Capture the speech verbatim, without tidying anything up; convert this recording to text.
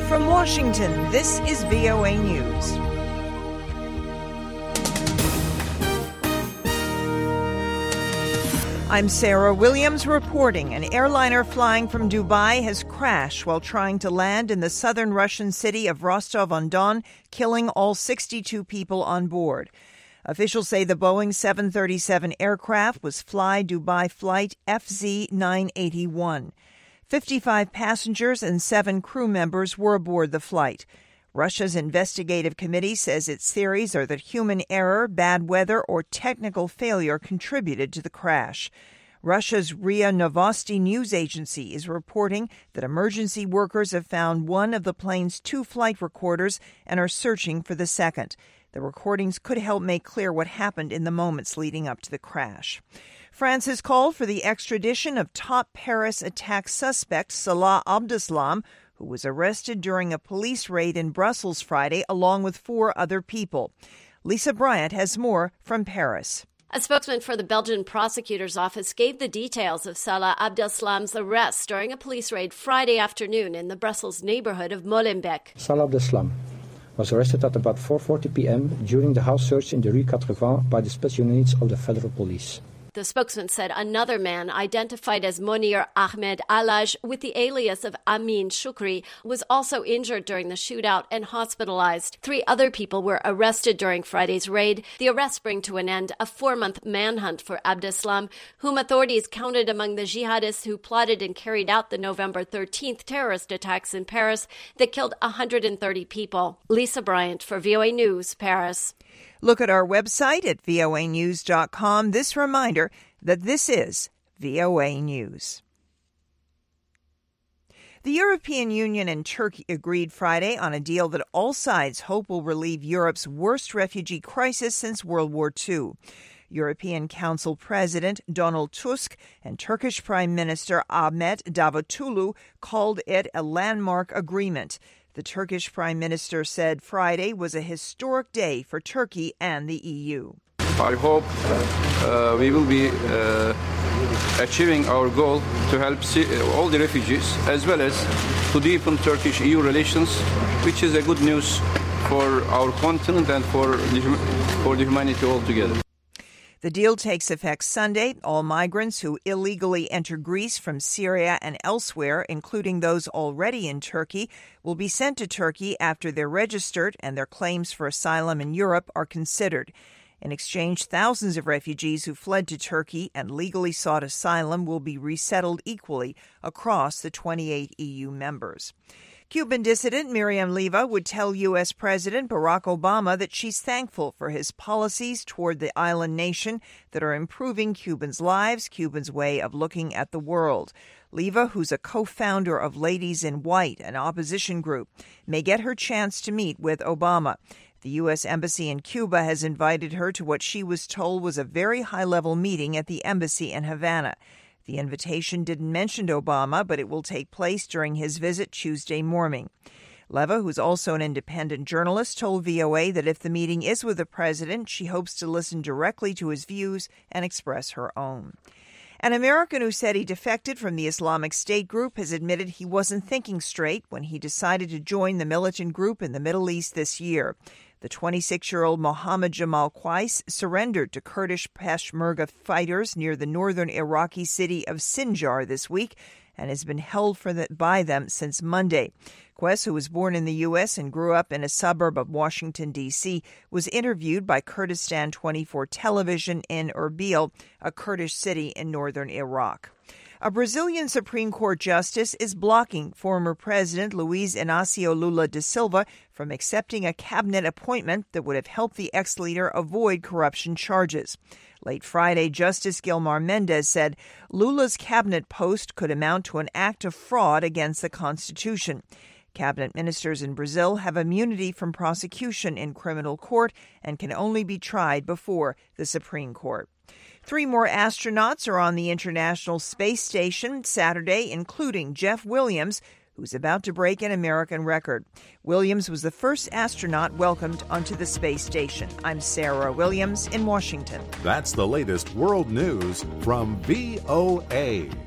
From Washington, this is V O A News. I'm Sarah Williams reporting. An airliner flying from Dubai has crashed while trying to land in the southern Russian city of Rostov-on-Don, killing all sixty-two people on board. Officials say the Boeing seven thirty-seven aircraft was Fly Dubai Flight F Z nine eighty-one. fifty-five passengers and seven crew members were aboard the flight. Russia's investigative committee says its theories are that human error, bad weather, or technical failure contributed to the crash. Russia's R I A Novosti news agency is reporting that emergency workers have found one of the plane's two flight recorders and are searching for the second. The recordings could help make clear what happened in the moments leading up to the crash. France has called for the extradition of top Paris attack suspect Salah Abdeslam, who was arrested during a police raid in Brussels Friday along with four other people. Lisa Bryant has more from Paris. A spokesman for the Belgian prosecutor's office gave the details of Salah Abdeslam's arrest during a police raid Friday afternoon in the Brussels neighborhood of Molenbeek. Salah Abdeslam was arrested at about four forty p.m. during the house search in the Rue Quatre-Vents by the special units of the federal police. The spokesman said another man, identified as Monir Ahmed Alaj with the alias of Amin Shukri, was also injured during the shootout and hospitalized. Three other people were arrested during Friday's raid. The arrests bring to an end a four-month manhunt for Abdeslam, whom authorities counted among the jihadists who plotted and carried out the November thirteenth terrorist attacks in Paris that killed one hundred thirty people. Lisa Bryant for V O A News, Paris. Look at our website at V O A news dot com. This reminder that this is V O A News. The European Union and Turkey agreed Friday on a deal that all sides hope will relieve Europe's worst refugee crisis since World War Two. European Council President Donald Tusk and Turkish Prime Minister Ahmet Davutoglu called it a landmark agreement. The Turkish Prime Minister said Friday was a historic day for Turkey and the E U. I hope uh, we will be uh, achieving our goal to help see all the refugees, as well as to deepen Turkish-E U relations, which is a good news for our continent and for the, for the humanity altogether. The deal takes effect Sunday. All migrants who illegally enter Greece from Syria and elsewhere, including those already in Turkey, will be sent to Turkey after they're registered and their claims for asylum in Europe are considered. In exchange, thousands of refugees who fled to Turkey and legally sought asylum will be resettled equally across the twenty-eight E U members. Cuban dissident Miriam Leyva would tell U S. President Barack Obama that she's thankful for his policies toward the island nation that are improving Cubans' lives, Cubans' way of looking at the world. Leyva, who's a co-founder of Ladies in White, an opposition group, may get her chance to meet with Obama. The U S. Embassy in Cuba has invited her to what she was told was a very high-level meeting at the embassy in Havana. The invitation didn't mention Obama, but it will take place during his visit Tuesday morning. Leyva, who's also an independent journalist, told V O A that if the meeting is with the president, she hopes to listen directly to his views and express her own. An American who said he defected from the Islamic State group has admitted he wasn't thinking straight when he decided to join the militant group in the Middle East this year. The twenty-six-year-old Mohammed Jamal Qais surrendered to Kurdish Peshmerga fighters near the northern Iraqi city of Sinjar this week and has been held for the, by them since Monday. Qais, who was born in the U S and grew up in a suburb of Washington, D C, was interviewed by Kurdistan twenty-four television in Erbil, a Kurdish city in northern Iraq. A Brazilian Supreme Court justice is blocking former President Luiz Inácio Lula da Silva from accepting a cabinet appointment that would have helped the ex-leader avoid corruption charges. Late Friday, Justice Gilmar Mendes said Lula's cabinet post could amount to an act of fraud against the Constitution. Cabinet ministers in Brazil have immunity from prosecution in criminal court and can only be tried before the Supreme Court. Three more astronauts are on the International Space Station Saturday, including Jeff Williams, who's about to break an American record. Williams was the first astronaut welcomed onto the space station. I'm Sarah Williams in Washington. That's the latest world news from V O A.